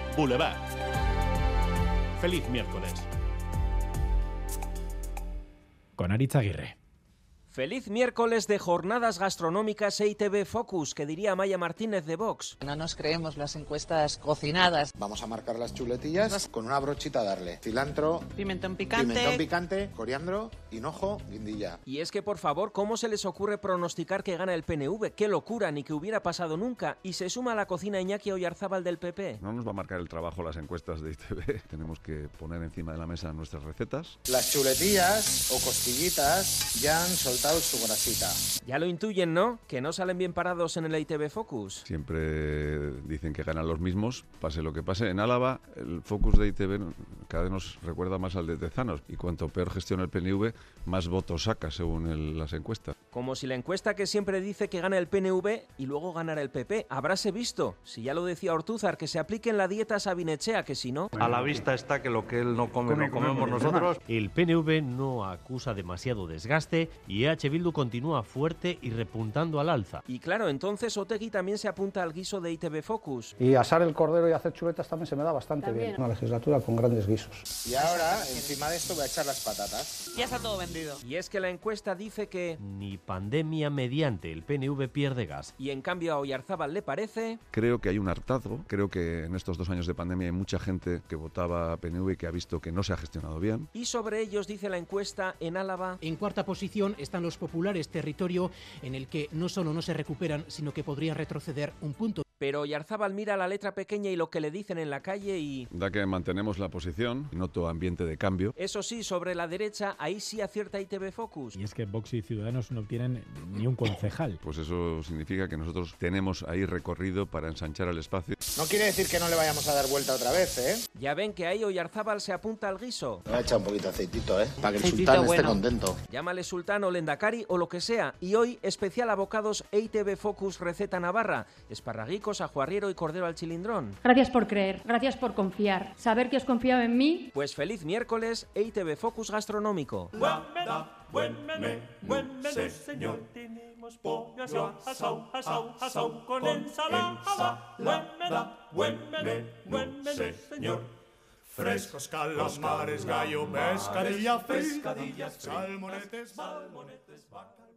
Boulevard. Feliz miércoles. Con Aritz Aguirre. Feliz miércoles de jornadas gastronómicas EITV Focus, que diría Maya Martínez de Vox. No nos creemos las encuestas cocinadas. Vamos a marcar las chuletillas con una brochita, darle cilantro, Pimentón picante, coriandro, hinojo, guindilla. Y es que, por favor, ¿cómo se les ocurre pronosticar que gana el PNV? ¡Qué locura! Ni que hubiera pasado nunca. Y se suma a la cocina Iñaki Oyarzábal del PP. No nos va a marcar el trabajo las encuestas de ITV. Tenemos que poner encima de la mesa nuestras recetas. Las chuletillas o costillitas ya han soltado su grasita. Ya lo intuyen, ¿no? Que no salen bien parados en el EITV Focus. Siempre dicen que ganan los mismos, pase lo que pase. En Álava, el Focus de ITV cada vez nos recuerda más al de Tezanos. Y cuanto peor gestiona el PNV, más votos saca según las encuestas. Como si la encuesta que siempre dice que gana el PNV y luego ganara el PP. Habráse visto, si ya lo decía Ortúzar, que se aplique en la dieta Sabinechea, que si no... A la vista está que lo que él no come, no comemos nosotros. El PNV no acusa demasiado desgaste y EH Bildu continúa fuerte y repuntando al alza. Y claro, entonces Otegi también se apunta al guiso de ITV Focus. Y asar el cordero y hacer chuletas también se me da bastante bien. Una legislatura con grandes guisos. Y ahora, encima de esto, voy a echar las patatas. Ya está todo vendido. Y es que la encuesta dice que... Ni pandemia mediante el PNV pierde gas. Y en cambio a Oyarzábal le parece... Creo que hay un hartazgo. Creo que en estos 2 años de pandemia hay mucha gente que votaba PNV y que ha visto que no se ha gestionado bien. Y sobre ellos dice la encuesta en Álava... En cuarta posición están los populares, territorio en el que no solo no se recuperan, sino que podrían retroceder un punto. Pero Oyarzábal mira la letra pequeña y lo que le dicen en la calle y... Da que mantenemos la posición, noto ambiente de cambio. Eso sí, sobre la derecha, ahí sí acierta ITV Focus. Y es que Vox y Ciudadanos no obtienen ni un concejal. Pues eso significa que nosotros tenemos ahí recorrido para ensanchar el espacio. No quiere decir que no le vayamos a dar vuelta otra vez, ¿eh? Ya ven que ahí Oyarzábal se apunta al guiso. Me voy a echar un poquito de aceitito, ¿eh? Para que el Aceitito sultán esté bueno. contento. Llámale sultán o lendakari o lo que sea. Y hoy, especial abocados EITV Focus Receta Navarra. Esparraguicos, ajuarriero y cordero al chilindrón. Gracias por creer, gracias por confiar. Saber que has confiado en mí. Pues feliz miércoles, EITV Focus Gastronómico. Buen menú, señor. Tenemos pollo asau con ensalada. Buen menú, señor. Frescos calamares, gallo, pescadilla, salmonetes, vaca.